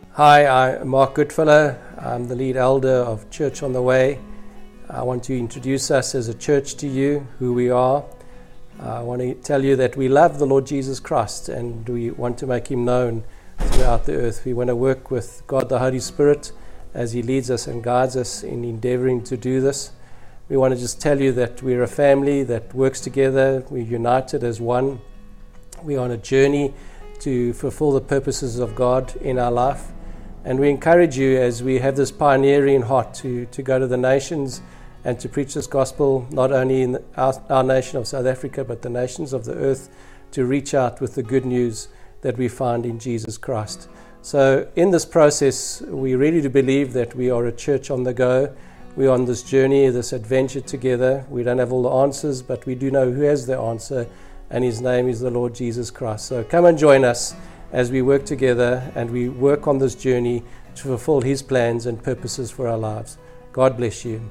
Hi, I'm Mark Goodfellow. I'm the lead elder of Church on the Way. I want to introduce us as a church to you, who we are. I want to tell you that we love the Lord Jesus Christ and we want to make him known throughout the earth. We want to work with God the Holy Spirit as he leads us and guides us in endeavoring to do this. We want to just tell you that we're a family that works together. We're united as one. We're on a journey to fulfill the purposes of God in our life. And we encourage you, as we have this pioneering heart, to go to the nations and to preach this gospel, not only in our nation of South Africa, but the nations of the earth, to reach out with the good news that we find in Jesus Christ. So in this process, we really do believe that we are a church on the go. We're on this journey, this adventure together. We don't have all the answers, but we do know who has the answer, and his name is the Lord Jesus Christ. So come and join us as we work together and we work on this journey to fulfill his plans and purposes for our lives. God bless you.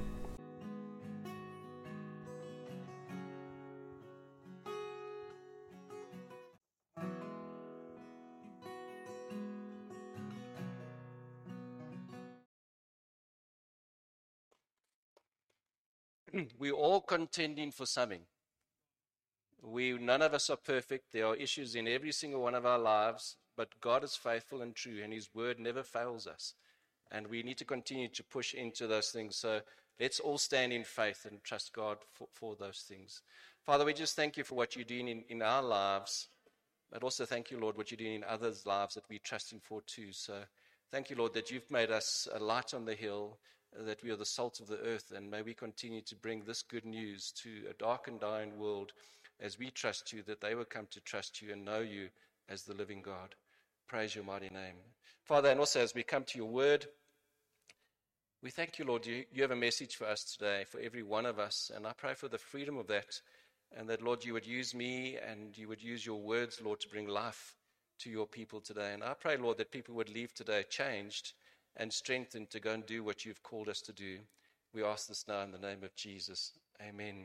We're all contending for something. None of us are perfect. There are issues in every single one of our lives, but God is faithful and true, and his word never fails us. And we need to continue to push into those things. So let's all stand in faith and trust God for those things. Father, we just thank you for what you're doing in our lives, but also thank you, Lord, what you're doing in others' lives that we trust in for too. So thank you, Lord, that you've made us a light on the hill, that we are the salt of the earth, and may we continue to bring this good news to a dark and dying world as we trust you, that they will come to trust you and know you as the living God. Praise your mighty name. Father, and also as we come to your word, we thank you, Lord, you have a message for us today, for every one of us, and I pray for the freedom of that, and that, Lord, you would use me and you would use your words, Lord, to bring life to your people today. And I pray, Lord, that people would leave today changed and strengthened to go and do what you've called us to do. We ask this now in the name of Jesus. Amen.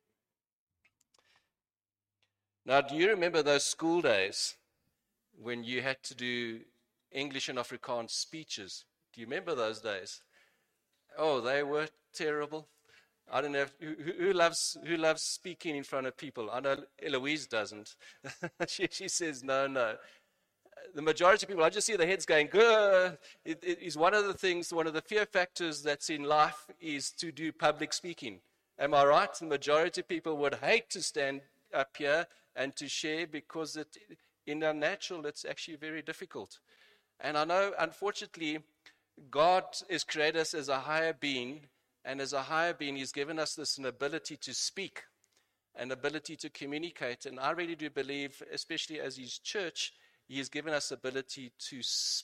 Now, do you remember those school days when you had to do English and Afrikaans speeches? Do you remember those days? Oh, they were terrible. I don't know who loves speaking in front of people. I know Eloise doesn't. she says no. The majority of people, I just see their heads going, "Grr." It is one of the things, one of the fear factors that's in life is to do public speaking. Am I right? The majority of people would hate to stand up here and to share because in our natural, it's actually very difficult. And I know, unfortunately, God has created us as a higher being, and as a higher being, he's given us an ability to speak, an ability to communicate. And I really do believe, especially as his church, he has given us ability to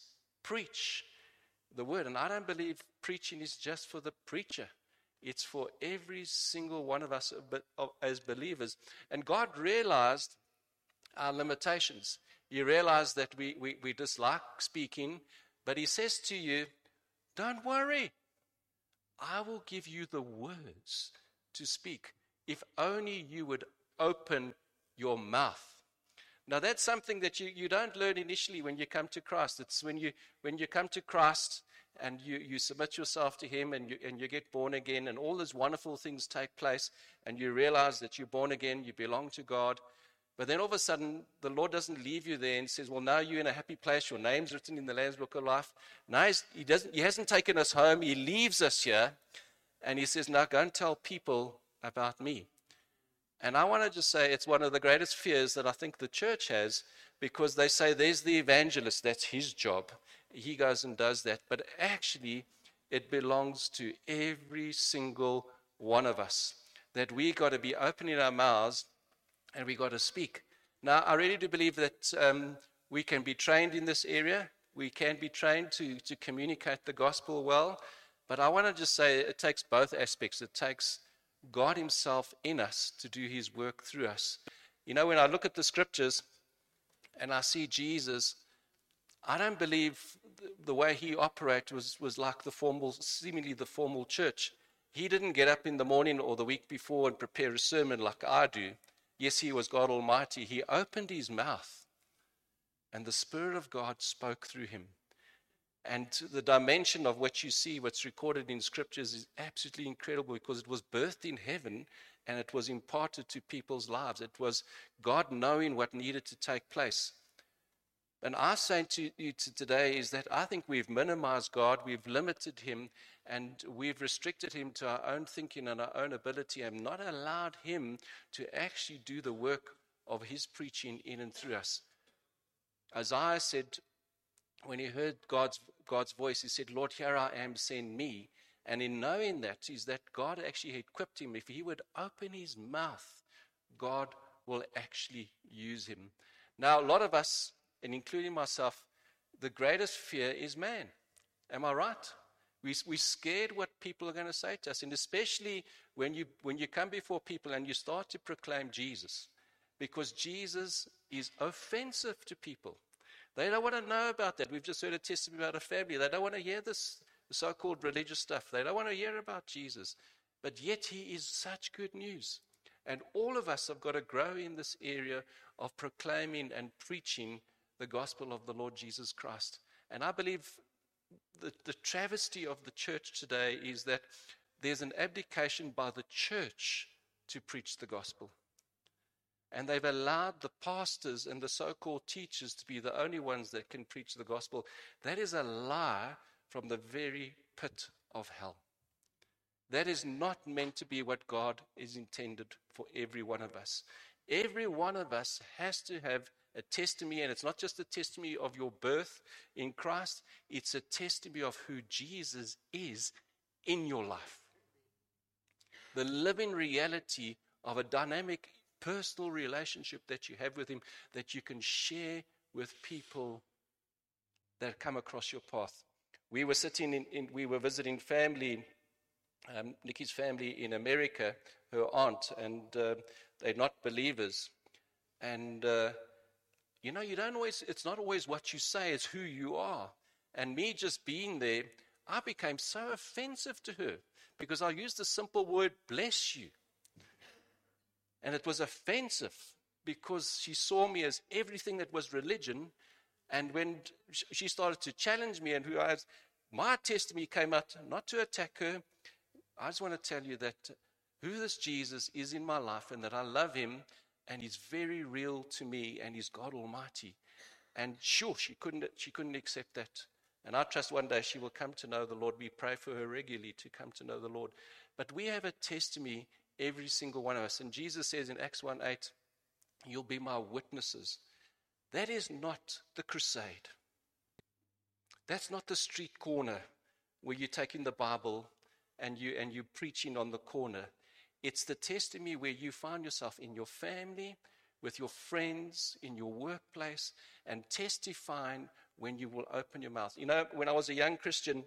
preach the word. And I don't believe preaching is just for the preacher. It's for every single one of us as believers. And God realized our limitations. He realized that we dislike speaking, but he says to you, don't worry. I will give you the words to speak if only you would open your mouth. Now that's something that you don't learn initially when you come to Christ. It's when you come to Christ and you submit yourself to him and you get born again and all these wonderful things take place and you realize that you're born again, you belong to God. But then all of a sudden, the Lord doesn't leave you there and says, well, now you're in a happy place. Your name's written in the Lamb's Book of Life. Now he hasn't taken us home. He leaves us here. And he says, now go and tell people about me. And I want to just say it's one of the greatest fears that I think the church has, because they say there's the evangelist. That's his job. He goes and does that. But actually, it belongs to every single one of us, that we got to be opening our mouths and we got to speak. Now, I really do believe that we can be trained in this area. We can be trained to communicate the gospel well. But I want to just say it takes both aspects. It takes God himself in us to do his work through us. You know, when I look at the scriptures and I see Jesus, I don't believe the way he operated was like seemingly the formal church. He didn't get up in the morning or the week before and prepare a sermon like I do. Yes, he was God Almighty. He opened his mouth and the Spirit of God spoke through him. And the dimension of what you see, what's recorded in scriptures, is absolutely incredible because it was birthed in heaven and it was imparted to people's lives. It was God knowing what needed to take place. And I say to you today is that I think we've minimized God, we've limited him, and we've restricted him to our own thinking and our own ability and not allowed him to actually do the work of his preaching in and through us. Isaiah said, when he heard God's voice, he said, Lord, here I am, send me. And in knowing that is that God actually equipped him. If he would open his mouth, God will actually use him. Now, a lot of us, and including myself, the greatest fear is man. Am I right? We're scared what people are going to say to us, and especially when you come before people and you start to proclaim Jesus, because Jesus is offensive to people. They don't want to know about that. We've just heard a testimony about a family. They don't want to hear this so-called religious stuff. They don't want to hear about Jesus. But yet he is such good news. And all of us have got to grow in this area of proclaiming and preaching the gospel of the Lord Jesus Christ. And I believe the travesty of the church today is that there's an abdication by the church to preach the gospel. And they've allowed the pastors and the so-called teachers to be the only ones that can preach the gospel. That is a lie from the very pit of hell. That is not meant to be what God is intended for every one of us. Every one of us has to have a testimony, and it's not just a testimony of your birth in Christ, it's a testimony of who Jesus is in your life. The living reality of a dynamic personal relationship that you have with him, that you can share with people that come across your path. We were we were visiting family, Nikki's family in America, her aunt, and they're not believers. And it's not always what you say, it's who you are. And me just being there, I became so offensive to her because I used the simple word, bless you. And it was offensive because she saw me as everything that was religion. And when she started to challenge me and my testimony came out, not to attack her. I just want to tell you that who this Jesus is in my life and that I love him and he's very real to me and he's God Almighty. And sure, she couldn't accept that. And I trust one day she will come to know the Lord. We pray for her regularly to come to know the Lord. But we have a testimony, every single one of us. And Jesus says in Acts 1:8, you'll be my witnesses. That is not the crusade. That's not the street corner where you're taking the Bible and you're preaching on the corner. It's the testimony where you find yourself in your family, with your friends, in your workplace, and testifying when you will open your mouth. You know, when I was a young Christian,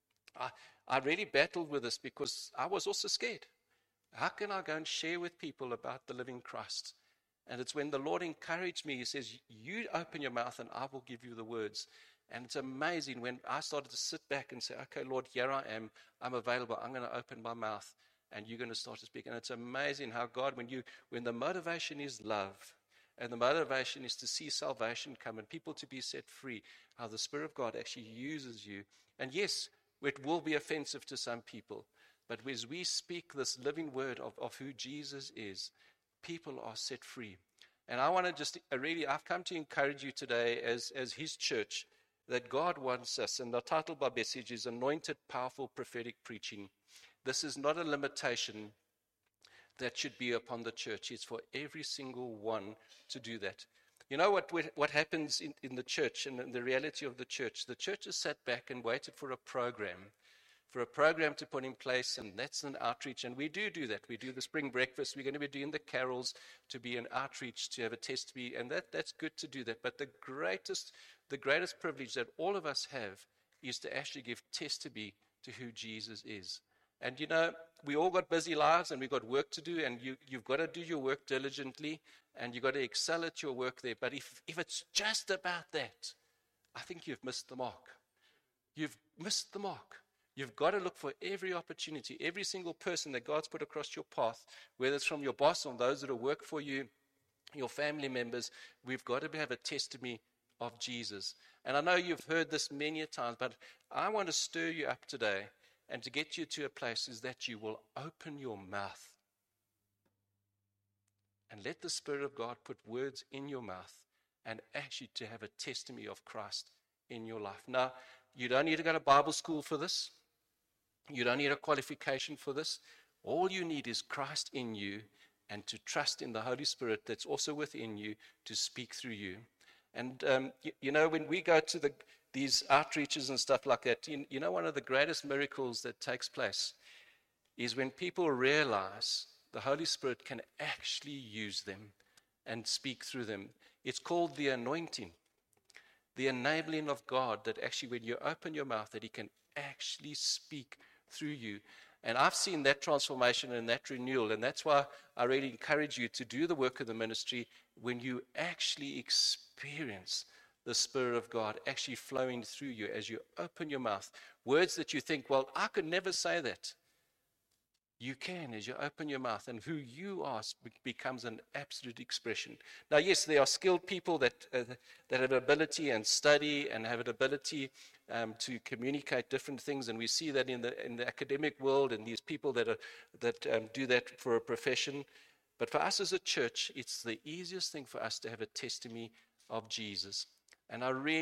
I really battled with this because I was also scared. How can I go and share with people about the living Christ? And it's when the Lord encouraged me, he says, you open your mouth and I will give you the words. And it's amazing when I started to sit back and say, okay, Lord, here I am. I'm available. I'm going to open my mouth and you're going to start to speak. And it's amazing how God, when the motivation is love and the motivation is to see salvation come and people to be set free, how the Spirit of God actually uses you. And yes, it will be offensive to some people. But as we speak this living word of who Jesus is, people are set free. And I want to just I've come to encourage you today as his church that God wants us. And the title of our message is Anointed, Powerful, Prophetic Preaching. This is not a limitation that should be upon the church. It's for every single one to do that. You know what happens in the church and in the reality of the church? The church has sat back and waited for a program to put in place, and that's an outreach. And we do that. We do the spring breakfast. We're going to be doing the carols to be an outreach, to have a testimony, and that's good to do that. But the greatest privilege that all of us have is to actually give testimony to who Jesus is. And you know, we all got busy lives and we've got work to do, and you've got to do your work diligently and you've got to excel at your work there. But if it's just about that, I think you've missed the mark. You've missed the mark. You've got to look for every opportunity, every single person that God's put across your path, whether it's from your boss or those that work for you, your family members. We've got to have a testimony of Jesus. And I know you've heard this many times, but I want to stir you up today and to get you to a place is that you will open your mouth and let the Spirit of God put words in your mouth and actually to have a testimony of Christ in your life. Now, you don't need to go to Bible school for this. You don't need a qualification for this. All you need is Christ in you and to trust in the Holy Spirit that's also within you to speak through you. And, when we go to these outreaches and stuff like that, one of the greatest miracles that takes place is when people realize the Holy Spirit can actually use them and speak through them. It's called the anointing, the enabling of God, that actually when you open your mouth, that He can actually speak through you. And I've seen that transformation and that renewal, and that's why I really encourage you to do the work of the ministry when you actually experience the Spirit of God actually flowing through you as you open your mouth. Words that you think, well, I could never say that. You can as you open your mouth, and who you are becomes an absolute expression. Now, yes, there are skilled people that have ability and study and have an ability to communicate different things, and we see that in the academic world, and these people that do that for a profession. But for us as a church, it's the easiest thing for us to have a testimony of Jesus. And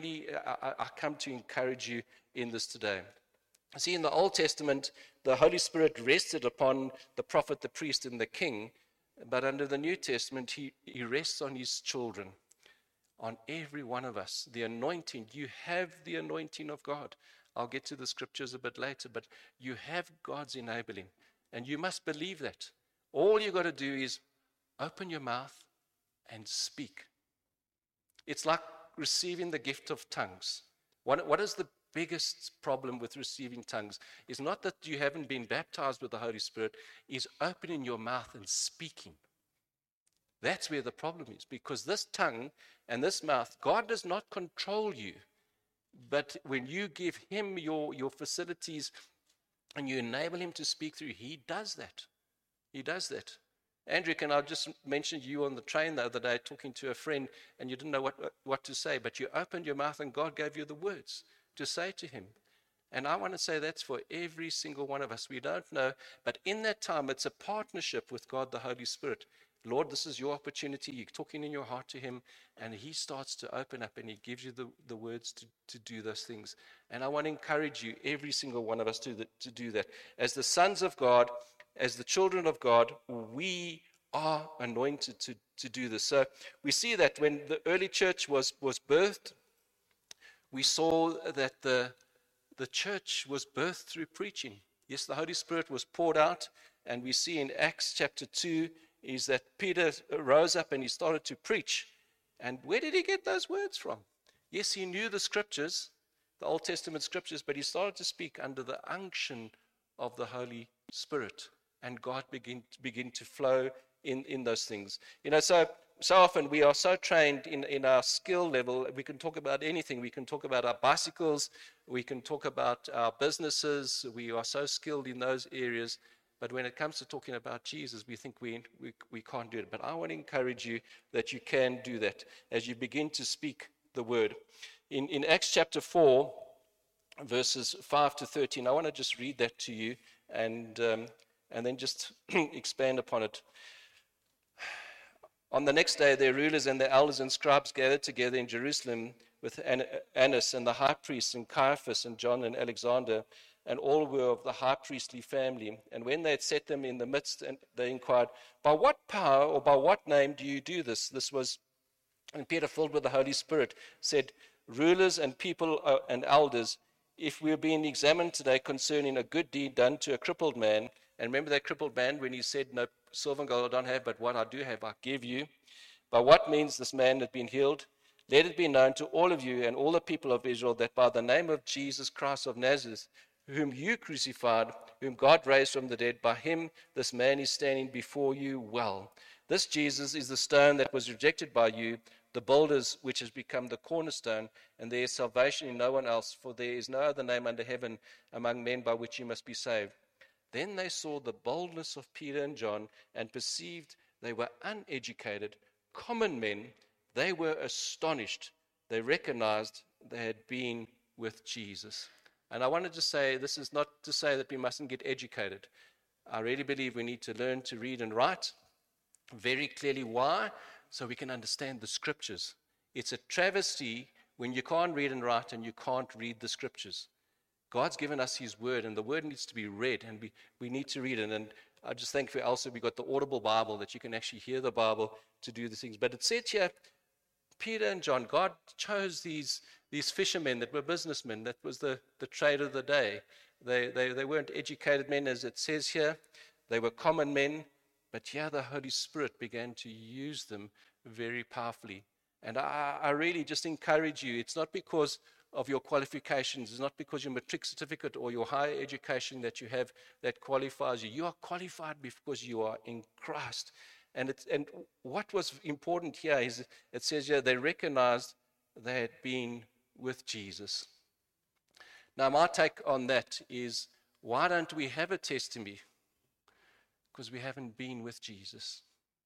I come to encourage you in this today. See, in the Old Testament, the Holy Spirit rested upon the prophet, the priest, and the king. But under the New Testament, he rests on his children, on every one of us. The anointing, you have the anointing of God. I'll get to the scriptures a bit later, but you have God's enabling. And you must believe that. All you got to do is open your mouth and speak. It's like receiving the gift of tongues. What is the biggest problem with receiving tongues? Is not that you haven't been baptized with the Holy Spirit, is opening your mouth and speaking. That's where the problem is, because this tongue and this mouth, God does not control you. But when you give Him your facilities and you enable Him to speak through, He does that. He does that. Andrew, can I just mention you on the train the other day talking to a friend, and you didn't know what to say, but you opened your mouth and God gave you the words to say to Him. And I want to say that's for every single one of us. We don't know, but in that time, it's a partnership with God, the Holy Spirit. Lord, this is your opportunity. You're talking in your heart to Him, and He starts to open up, and He gives you the words to do those things. And I want to encourage you, every single one of us, to do that. As the sons of God, as the children of God, we are anointed to do this. So we see that when the early church was birthed, we saw that the church was birthed through preaching. Yes, the Holy Spirit was poured out, and we see in Acts chapter 2 is that Peter rose up and he started to preach. And where did he get those words from? Yes, he knew the scriptures, the Old Testament scriptures, but he started to speak under the unction of the Holy Spirit, and God begin to flow in those things. So often we are so trained in our skill level, we can talk about anything. We can talk about our bicycles, we can talk about our businesses. We are so skilled in those areas. But when it comes to talking about Jesus, we think we can't do it. But I want to encourage you that you can do that as you begin to speak the word. In Acts chapter 4, verses 5 to 13, I want to just read that to you and then just expand upon it. On the next day, their rulers and their elders and scribes gathered together in Jerusalem with Annas and the high priests and Caiaphas and John and Alexander, and all were of the high priestly family. And when they had set them in the midst, and they inquired, by what power or by what name do you do this? And Peter, filled with the Holy Spirit, said, rulers and people and elders, if we are being examined today concerning a good deed done to a crippled man, and remember that crippled man when he said, no silver and gold I don't have, but what I do have I give you. By what means this man had been healed? Let it be known to all of you and all the people of Israel that by the name of Jesus Christ of Nazareth, whom you crucified, whom God raised from the dead, by him this man is standing before you well. This Jesus is the stone that was rejected by you, the builders, which has become the cornerstone, and there is salvation in no one else, for there is no other name under heaven among men by which you must be saved. Then they saw the boldness of Peter and John and perceived they were uneducated, common men. They were astonished They recognized they had been with Jesus. And I wanted to say, this is not to say that we mustn't get educated. I really believe we need to learn to read and write very clearly. Why? So we can understand the scriptures. It's a travesty when you can't read and write and you can't read the scriptures. God's given us his word, and the word needs to be read, and we need to read it. And I just thank you also we got the Audible Bible, that you can actually hear the Bible to do the things. But it said here, Peter and John, God chose these fishermen that were businessmen. That was the trade of the day. They weren't educated men, as it says here. They were common men. But here the Holy Spirit began to use them very powerfully. And I really just encourage you. It's not because of your qualifications. It's not because your matric certificate or your higher education that you have that qualifies you. You are qualified because you are in Christ. And what was important here is it says here they recognized they had been with Jesus. Now my take on that is, why don't we have a testimony? Because we haven't been with Jesus.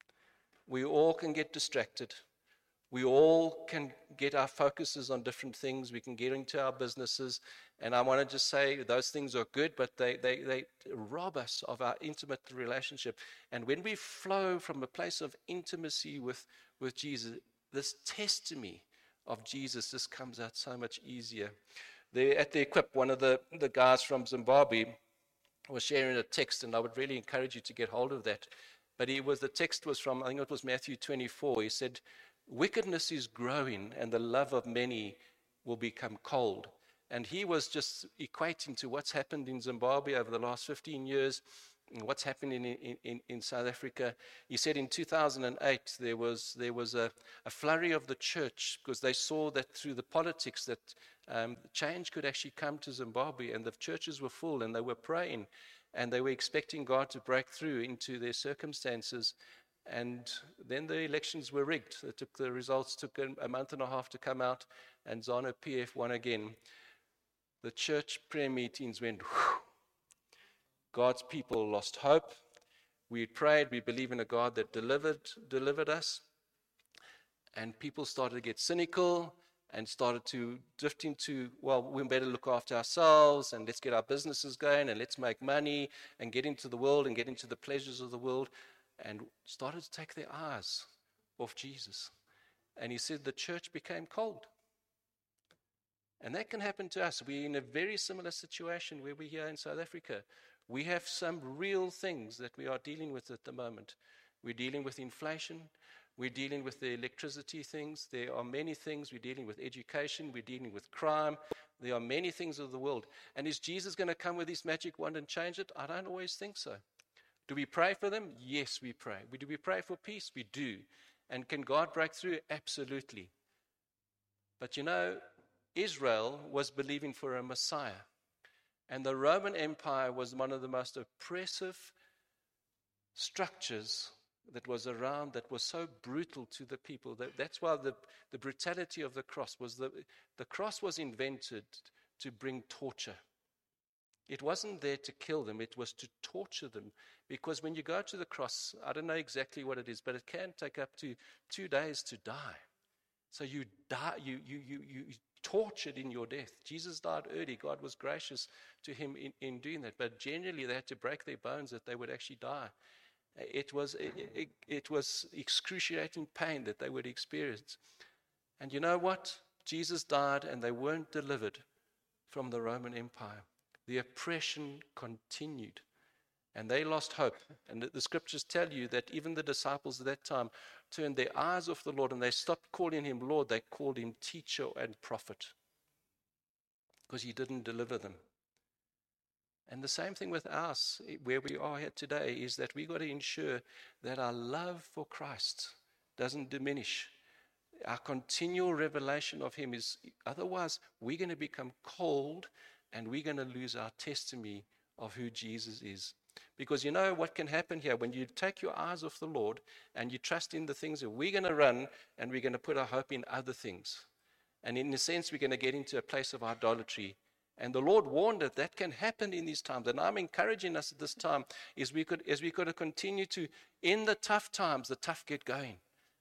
We all can get distracted. We all can get our focuses on different things. We can get into our businesses. And I want to just say those things are good, but they rob us of our intimate relationship. And when we flow from a place of intimacy with Jesus, this testimony of Jesus just comes out so much easier. At the Equip, one of the guys from Zimbabwe was sharing a text, and I would really encourage you to get hold of that. But the text was from, I think it was Matthew 24. He said, wickedness is growing, and the love of many will become cold. And he was just equating to what's happened in Zimbabwe over the last 15 years, and what's happening in South Africa. He said in 2008 there was a flurry of the church, because they saw that through the politics that change could actually come to Zimbabwe, and the churches were full, and they were praying, and they were expecting God to break through into their circumstances. And then the elections were rigged. The results took a month and a half to come out, and ZANU-PF won again. The church prayer meetings went, whew. God's people lost hope. We prayed, we believe in a God that delivered us. And people started to get cynical and started to drift into, well, we better look after ourselves, and let's get our businesses going, and let's make money and get into the world and get into the pleasures of the world. And started to take their eyes off Jesus. And he said the church became cold. And that can happen to us. We're in a very similar situation where we're here in South Africa. We have some real things that we are dealing with at the moment. We're dealing with inflation. We're dealing with the electricity things. There are many things. We're dealing with education. We're dealing with crime. There are many things of the world. And is Jesus going to come with his magic wand and change it? I don't always think so. Do we pray for them? Yes, we pray. Do we pray for peace? We do. And can God break through? Absolutely. But Israel was believing for a Messiah. And the Roman Empire was one of the most oppressive structures that was around, that was so brutal to the people. That's why the brutality of the cross was the cross was invented to bring torture. It wasn't there to kill them, it was to torture them. Because when you go to the cross, I don't know exactly what it is, but it can take up to 2 days to die. So you die, you tortured in your death. Jesus died early. God was gracious to him in doing that. But generally they had to break their bones that they would actually die. It was excruciating pain that they would experience. And you know what? Jesus died and they weren't delivered from the Roman Empire. The oppression continued, and they lost hope. And the scriptures tell you that even the disciples at that time turned their eyes off the Lord, and they stopped calling him Lord. They called him teacher and prophet, because he didn't deliver them. And the same thing with us, where we are here today, is that we've got to ensure that our love for Christ doesn't diminish. Our continual revelation of him is, otherwise we're going to become cold, and we're going to lose our testimony of who Jesus is. Because you know what can happen here? When you take your eyes off the Lord and you trust in the things that we're going to run, and we're going to put our hope in other things. And in a sense, we're going to get into a place of idolatry. And the Lord warned that can happen in these times. And I'm encouraging us at this time, as we could continue to, in the tough times, the tough get going.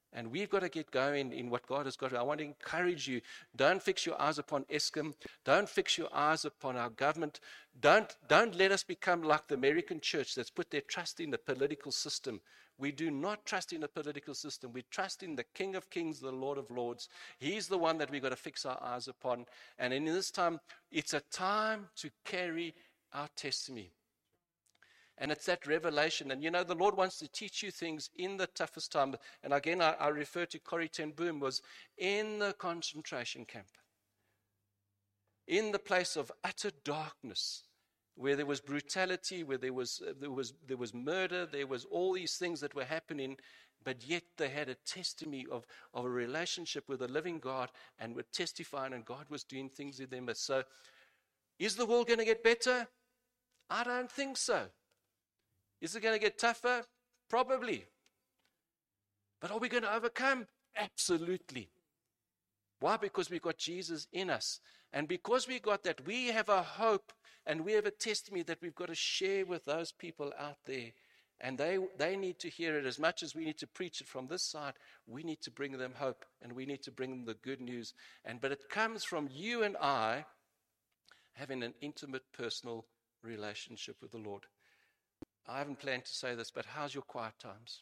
And we've got to get going in what God has got. I want to encourage you. Don't fix your eyes upon Eskom. Don't fix your eyes upon our government. Don't let us become like the American church that's put their trust in the political system. We do not trust in the political system. We trust in the King of Kings, the Lord of Lords. He's the one that we've got to fix our eyes upon. And in this time, it's a time to carry our testimony. And it's that revelation. And the Lord wants to teach you things in the toughest time. And again, I refer to Corrie ten Boom, was in the concentration camp. In the place of utter darkness, where there was brutality, where there was murder, there was all these things that were happening, but yet they had a testimony of a relationship with a living God and were testifying, and God was doing things in them. So, is the world going to get better? I don't think so. Is it going to get tougher? Probably. But are we going to overcome? Absolutely. Why? Because we've got Jesus in us. And because we got that, we have a hope and we have a testimony that we've got to share with those people out there. And they need to hear it as much as we need to preach it from this side. We need to bring them hope and we need to bring them the good news. But it comes from you and I having an intimate, personal relationship with the Lord. I haven't planned to say this, but how's your quiet times?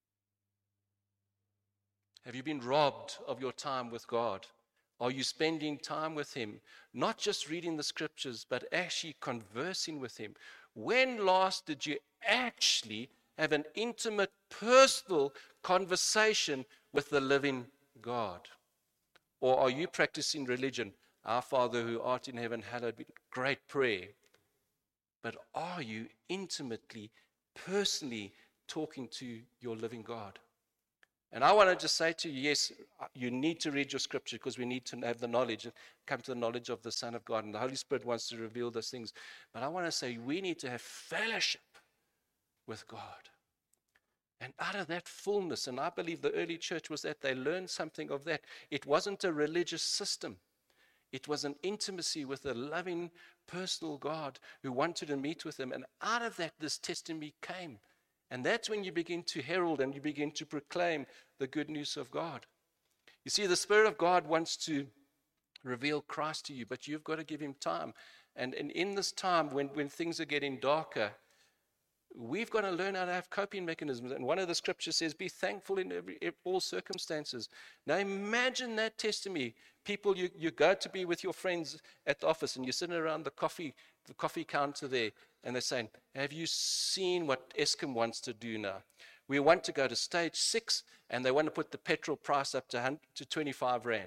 Have you been robbed of your time with God? Are you spending time with Him? Not just reading the scriptures, but actually conversing with Him. When last did you actually have an intimate, personal conversation with the living God? Or are you practicing religion? Our Father who art in heaven, hallowed be. Great prayer. But are you intimately, personally talking to your living God? And I want to just say to you, yes, you need to read your scripture because we need to have the knowledge and come to the knowledge of the Son of God. And the Holy Spirit wants to reveal those things. But I want to say we need to have fellowship with God. And out of that fullness, and I believe the early church was that they learned something of that. It wasn't a religious system. It was an intimacy with a loving, personal God who wanted to meet with them. And out of that, this testimony came. And that's when you begin to herald and you begin to proclaim the good news of God. You see, the Spirit of God wants to reveal Christ to you, but you've got to give Him time. And in this time, when things are getting darker, we've got to learn how to have coping mechanisms. And one of the scriptures says, be thankful in all circumstances. Now imagine that testimony. People, you go to be with your friends at the office and you're sitting around the coffee counter there and they're saying, have you seen what Eskom wants to do now? We want to go to stage 6 and they want to put the petrol price up to 25 Rand.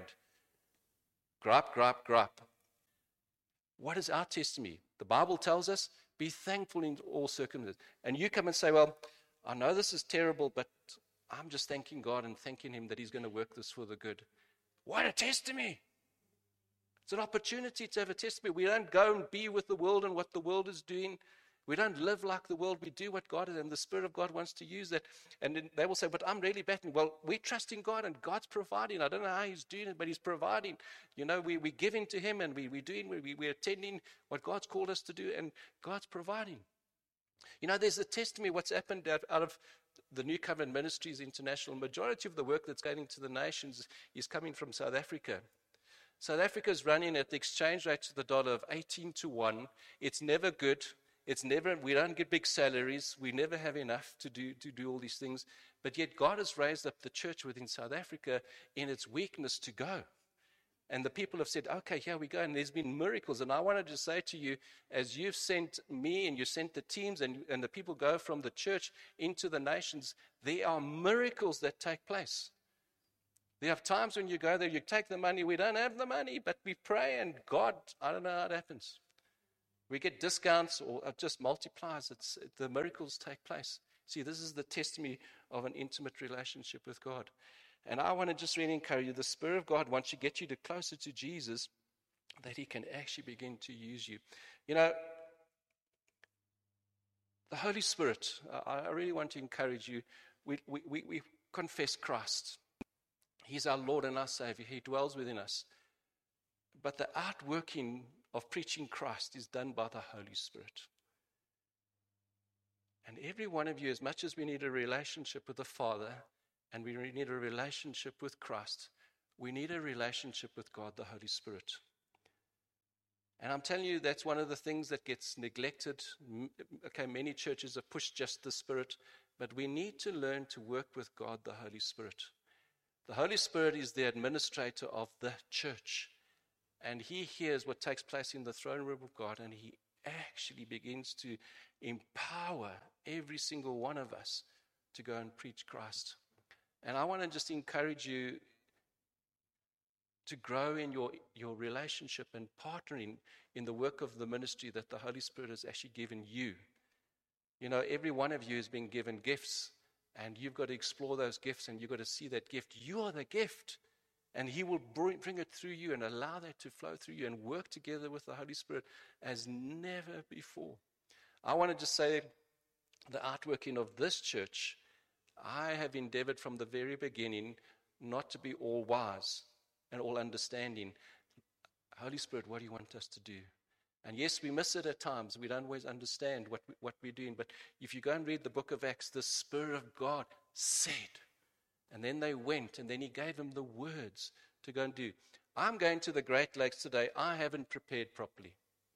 Grap. What is our testimony? The Bible tells us, be thankful in all circumstances. And you come and say, well, I know this is terrible, but I'm just thanking God and thanking Him that He's going to work this for the good. What a testimony. It's an opportunity to have a testimony. We don't go and be with the world and what the world is doing. We don't live like the world. We do what God is, and the Spirit of God wants to use that. And then they will say, but I'm really battling. Well, we trust in God, and God's providing. I don't know how He's doing it, but He's providing. We're giving to Him, and we're attending what God's called us to do, and God's providing. There's a testimony what's happened out of the New Covenant Ministries International. Majority of the work that's going into the nations is coming from South Africa. South Africa is running at the exchange rate to the dollar of 18 to 1. It's never good. We don't get big salaries. We never have enough to do all these things. But yet God has raised up the church within South Africa in its weakness to go. And the people have said, okay, here we go. And there's been miracles. And I wanted to say to you, as you've sent me and you sent the teams and the people go from the church into the nations, there are miracles that take place. There are times when you go there, you take the money. We don't have the money, but we pray. And God, I don't know how it happens. We get discounts or it just multiplies. The miracles take place. See, this is the testimony of an intimate relationship with God. And I want to just really encourage you, the Spirit of God wants to get you closer to Jesus, that He can actually begin to use you. The Holy Spirit, I really want to encourage you. We confess Christ. He's our Lord and our Savior. He dwells within us. But the outworking of preaching Christ is done by the Holy Spirit. And every one of you, as much as we need a relationship with the Father, and we need a relationship with Christ, we need a relationship with God, the Holy Spirit. And I'm telling you, that's one of the things that gets neglected. Okay, many churches have pushed just the Spirit, but we need to learn to work with God, the Holy Spirit. The Holy Spirit is the administrator of the church, and he hears what takes place in the throne room of God, and he actually begins to empower every single one of us to go and preach Christ. And I want to just encourage you to grow in your relationship and partnering in the work of the ministry that the Holy Spirit has actually given you. You know, every one of you has been given gifts, and you've got to explore those gifts, and you've got to see that gift. You are the gift, and he will bring it through you and allow that to flow through you and work together with the Holy Spirit as never before. I want to just say the outworking of this church, I have endeavored from the very beginning not to be all wise and all understanding. Holy Spirit, what do you want us to do? And yes, we miss it at times. We don't always understand what we're doing. But if you go and read the book of Acts, the Spirit of God said. And then they went, and then he gave them the words to go and do. I'm going to the Great Lakes today. I haven't prepared properly.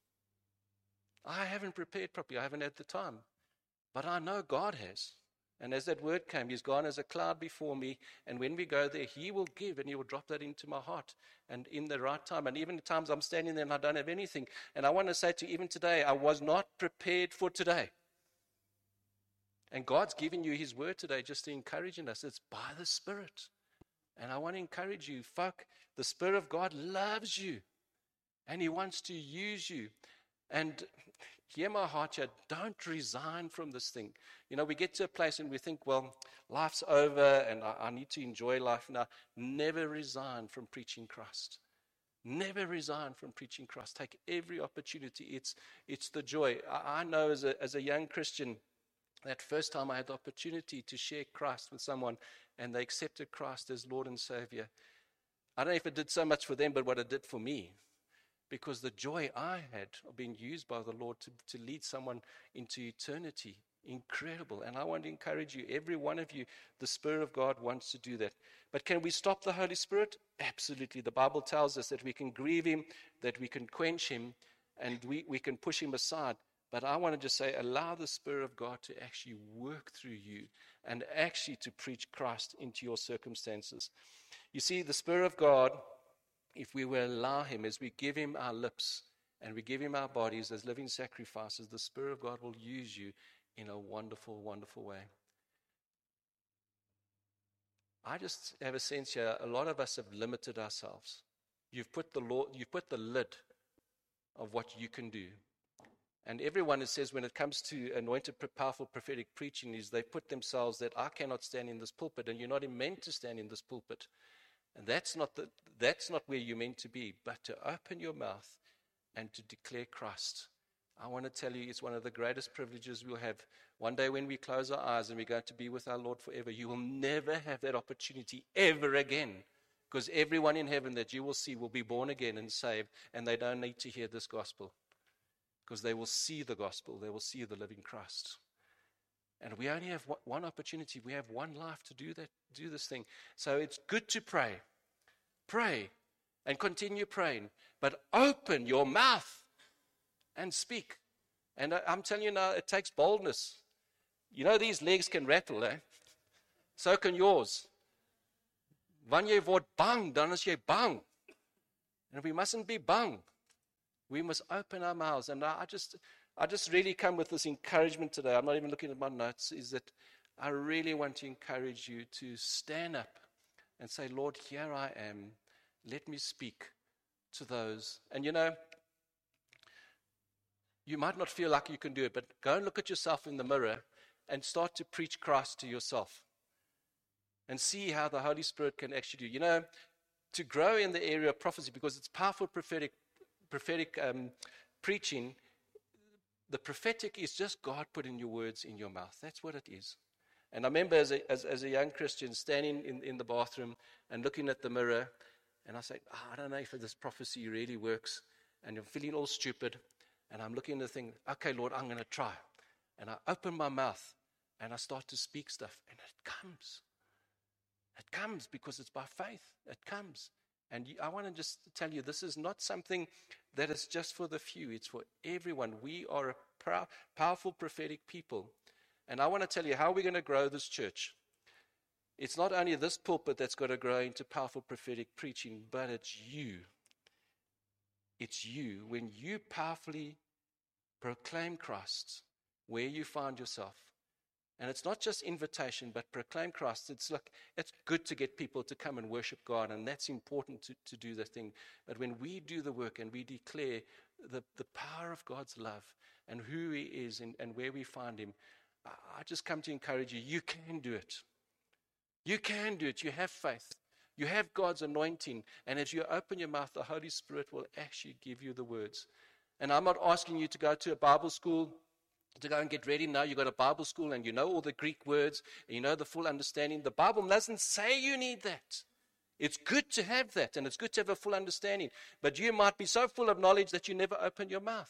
I haven't had the time. But I know God has. And as that word came, he's gone as a cloud before me. And when we go there, he will give, and he will drop that into my heart and in the right time. And even at times I'm standing there and I don't have anything. And I want to say to you, even today, I was not prepared for today. And God's given you his word today just to encouraging us. It's by the Spirit. And I want to encourage you, folk, the Spirit of God loves you. And he wants to use you. And hear my heart here, don't resign from this thing. You know, we get to a place and we think, well, life's over and I need to enjoy life now. Never resign from preaching Christ. Never resign from preaching Christ. Take every opportunity. It's the joy. I know as a young Christian, that first time I had the opportunity to share Christ with someone and they accepted Christ as Lord and Savior, I don't know if it did so much for them, but what it did for me. Because the joy I had of being used by the Lord to lead someone into eternity, incredible. And I want to encourage you, every one of you, the Spirit of God wants to do that. But can we stop the Holy Spirit? Absolutely. The Bible tells us that we can grieve him, that we can quench him, and we can push him aside. But I want to just say, allow the Spirit of God to actually work through you and actually to preach Christ into your circumstances. You see, the Spirit of God, if we will allow him, as we give him our lips and we give him our bodies as living sacrifices, the Spirit of God will use you in a wonderful, wonderful way. I just have a sense here, a lot of us have limited ourselves. You've put the lid of what you can do. And everyone, it says, when it comes to anointed, powerful, prophetic preaching, is they put themselves that I cannot stand in this pulpit, and you're not meant to stand in this pulpit. And that's not where you're meant to be, but to open your mouth and to declare Christ. I want to tell you, it's one of the greatest privileges we'll have. One day when we close our eyes and we're going to be with our Lord forever, you will never have that opportunity ever again. Because everyone in heaven that you will see will be born again and saved, and they don't need to hear this gospel. Because they will see the gospel, they will see the living Christ. And we only have one opportunity. We have one life to do this thing. So it's good to pray. Pray and continue praying. But open your mouth and speak. And I'm telling you now, it takes boldness. You know, these legs can rattle, eh? So can yours. Wanneer jy word bang, dan is jy bang. And we mustn't be bang. We must open our mouths. And I just really come with this encouragement today. I'm not even looking at my notes. Is that I really want to encourage you to stand up and say, Lord, here I am. Let me speak to those. And you know, you might not feel like you can do it, but go and look at yourself in the mirror and start to preach Christ to yourself. And see how the Holy Spirit can actually do. You know, to grow in the area of prophecy, because it's powerful prophetic preaching. The prophetic is just God putting your words in your mouth. That's what it is. And I remember as a young Christian standing in the bathroom and looking at the mirror, and I said, I don't know if this prophecy really works. And I'm feeling all stupid. And I'm looking at the thing, okay, Lord, I'm going to try. And I open my mouth and I start to speak stuff, and it comes. It comes because it's by faith. It comes. And I want to just tell you, this is not something that is just for the few. It's for everyone. We are a powerful prophetic people. And I want to tell you how we're going to grow this church. It's not only this pulpit that's got to grow into powerful prophetic preaching, but it's you. It's you. When you powerfully proclaim Christ where you find yourself, and it's not just invitation, but proclaim Christ. It's good to get people to come and worship God, and that's important to do the thing. But when we do the work and we declare the power of God's love and who He is and where we find Him, I just come to encourage you. You can do it. You can do it. You have faith. You have God's anointing. And as you open your mouth, the Holy Spirit will actually give you the words. And I'm not asking you to go to a Bible school, to go and get ready now. You've got a Bible school and you know all the Greek words, and you know the full understanding. The Bible doesn't say you need that. It's good to have that, and it's good to have a full understanding. But you might be so full of knowledge that you never open your mouth.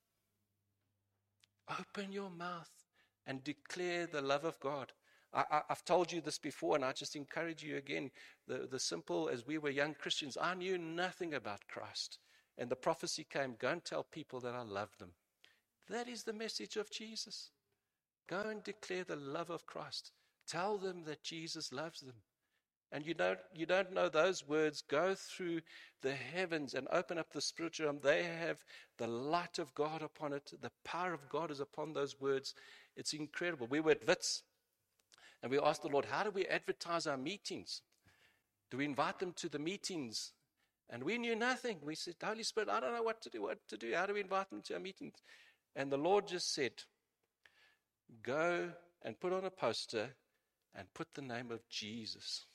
Open your mouth and declare the love of God. I've told you this before, and I just encourage you again. The simple, as we were young Christians, I knew nothing about Christ. And the prophecy came, go and tell people that I love them. That is the message of Jesus. Go and declare the love of Christ. Tell them that Jesus loves them. And you don't know those words. Go through the heavens and open up the spiritual realm. They have the light of God upon it. The power of God is upon those words. It's incredible. We were at Wits, and we asked the Lord, how do we advertise our meetings? Do we invite them to the meetings? And we knew nothing. We said, Holy Spirit, I don't know what to do. How do we invite them to our meetings? And the Lord just said, go and put on a poster and put the name of Jesus.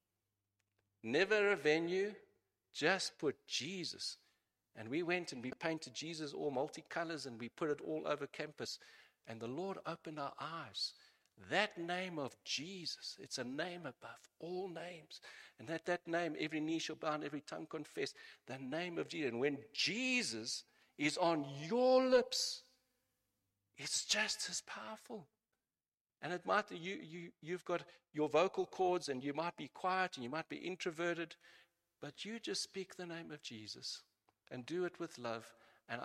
Never a venue, just put Jesus. And we went and we painted Jesus all multicolors, and we put it all over campus. And the Lord opened our eyes. That name of Jesus, it's a name above all names. And that name, every knee shall bow and every tongue confess the name of Jesus. And when Jesus is on your lips, it's just as powerful. And it might, you've got your vocal cords, and you might be quiet and you might be introverted, but you just speak the name of Jesus and do it with love. And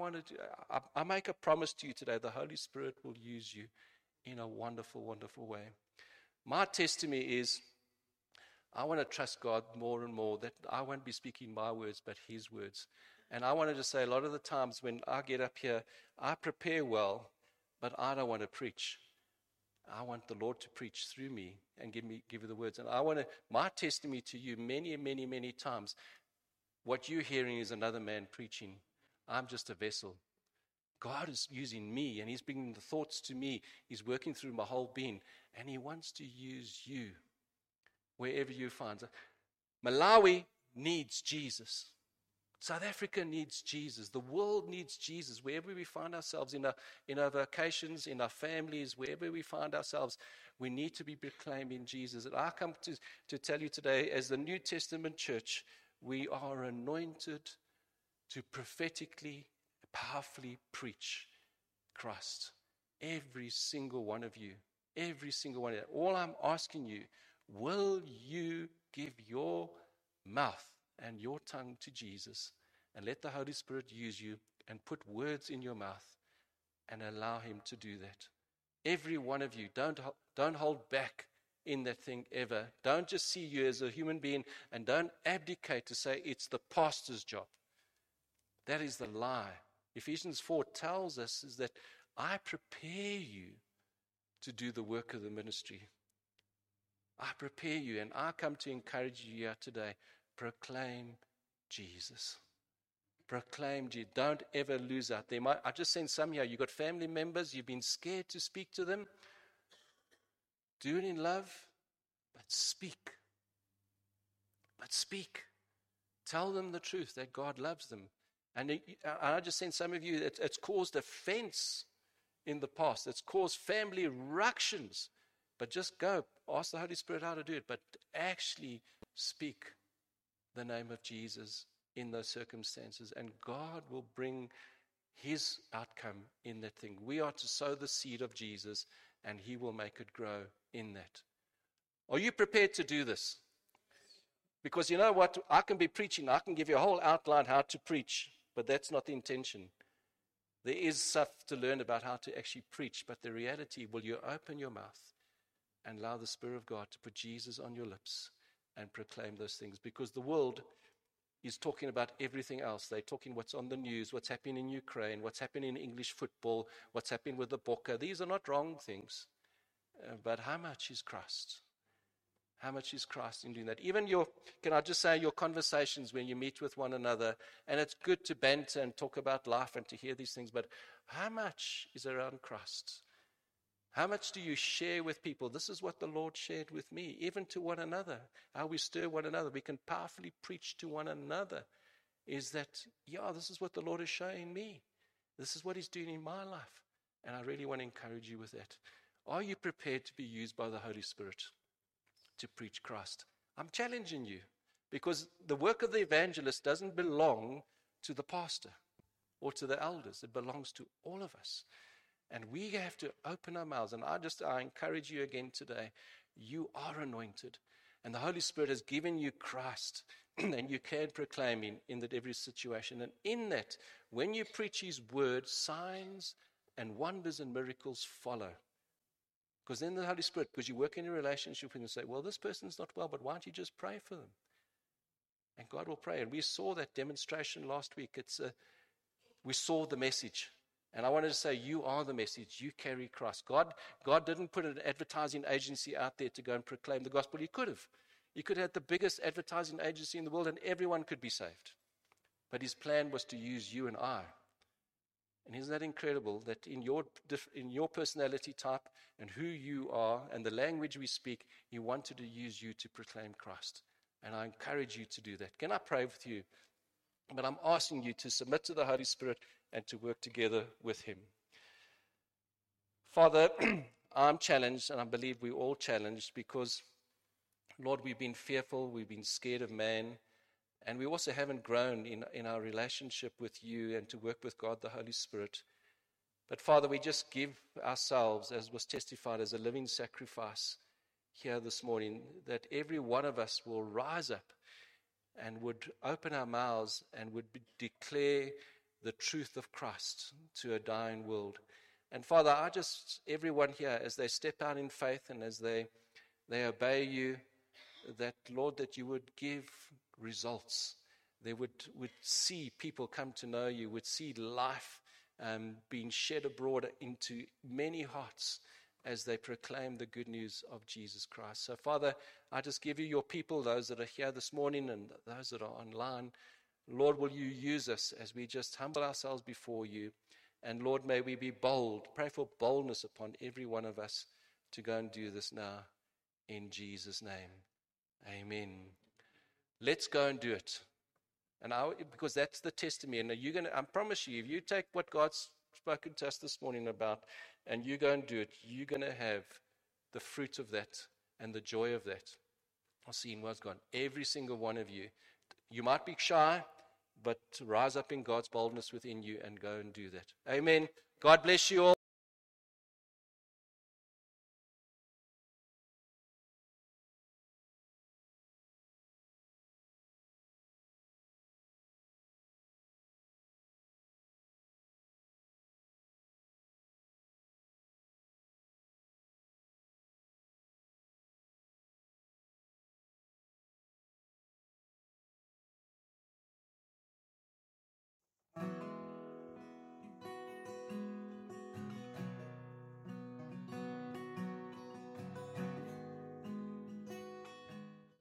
I make a promise to you today, the Holy Spirit will use you in a wonderful, wonderful way. My testimony is, I want to trust God more and more, that I won't be speaking my words, but His words. And I wanted to say, a lot of the times when I get up here, I prepare well, but I don't want to preach. I want the Lord to preach through me and give you the words. And my testimony to you many, many, many times, what you're hearing is another man preaching. I'm just a vessel. God is using me, and He's bringing the thoughts to me. He's working through my whole being, and He wants to use you wherever you find. Malawi needs Jesus. South Africa needs Jesus. The world needs Jesus. Wherever we find ourselves, in our vocations, in our families, wherever we find ourselves, we need to be proclaiming Jesus. And I come to tell you today, as the New Testament church, we are anointed to prophetically, powerfully preach Christ. Every single one of you. Every single one of you. All I'm asking you, will you give your mouth and your tongue to Jesus, and let the Holy Spirit use you and put words in your mouth and allow Him to do that? Every one of you, don't hold back in that thing ever. Don't just see you as a human being, and don't abdicate to say it's the pastor's job. That is the lie. Ephesians 4 tells us is that I prepare you to do the work of the ministry. I prepare you, and I come to encourage you here today. Proclaim Jesus. Proclaim Jesus. Don't ever lose out. I just sent some here. You've got family members. You've been scared to speak to them. Do it in love, but speak. But speak. Tell them the truth that God loves them. And I just sent some of you, it's caused offense in the past. It's caused family ructions. But just go. Ask the Holy Spirit how to do it. But actually speak the name of Jesus in those circumstances, and God will bring His outcome in that thing. We are to sow the seed of Jesus, and He will make it grow in that. Are you prepared to do this? Because you know what? I can be preaching. I can give you a whole outline how to preach, but that's not the intention. There is stuff to learn about how to actually preach, but the reality, will you open your mouth and allow the Spirit of God to put Jesus on your lips and proclaim those things? Because the world is talking about everything else. They're talking what's on the news, what's happening in Ukraine, what's happening in English football, what's happening with the Bokke. These are not wrong things. But how much is Christ? How much is Christ in doing that? Even can I just say, your conversations when you meet with one another, and it's good to banter and talk about life and to hear these things, but how much is around Christ? How much do you share with people? This is what the Lord shared with me, even to one another, how we stir one another. We can powerfully preach to one another, is that, this is what the Lord is showing me. This is what he's doing in my life. And I really want to encourage you with that. Are you prepared to be used by the Holy Spirit to preach Christ? I'm challenging you, because the work of the evangelist doesn't belong to the pastor or to the elders. It belongs to all of us. And we have to open our mouths. And I encourage you again today, you are anointed. And the Holy Spirit has given you Christ. And you can proclaim in that every situation. And in that, when you preach his word, signs and wonders and miracles follow. Because then the Holy Spirit, because you work in a relationship and you say, well, this person's not well, but why don't you just pray for them? And God will pray. And we saw that demonstration last week. We saw the message. And I wanted to say, you are the message. You carry Christ. God didn't put an advertising agency out there to go and proclaim the gospel. He could have. He could have had the biggest advertising agency in the world and everyone could be saved. But his plan was to use you and I. And isn't that incredible that in your personality type and who you are and the language we speak, he wanted to use you to proclaim Christ. And I encourage you to do that. Can I pray with you? But I'm asking you to submit to the Holy Spirit and to work together with him. Father, I'm challenged, and I believe we're all challenged because, Lord, we've been fearful, we've been scared of man, and we also haven't grown in our relationship with you and to work with God, the Holy Spirit. But Father, we just give ourselves, as was testified, as a living sacrifice here this morning, that every one of us will rise up and would open our mouths and would declare the truth of Christ to a dying world. And Father, everyone here, as they step out in faith and as they obey you, that, Lord, that you would give results. They would see people come to know you, would see life being shed abroad into many hearts as they proclaim the good news of Jesus Christ. So, Father, I just give you your people, those that are here this morning and those that are online. Lord, will you use us as we just humble ourselves before you? And Lord, may we be bold. Pray for boldness upon every one of us to go and do this now in Jesus' name. Amen. Let's go and do it. And because that's the testimony. And I promise you, if you take what God's spoken to us this morning about and you go and do it, you're going to have the fruit of that and the joy of that. I'll see in what's gone. Every single one of you. You might be shy, but rise up in God's boldness within you and go and do that. Amen. God bless you all.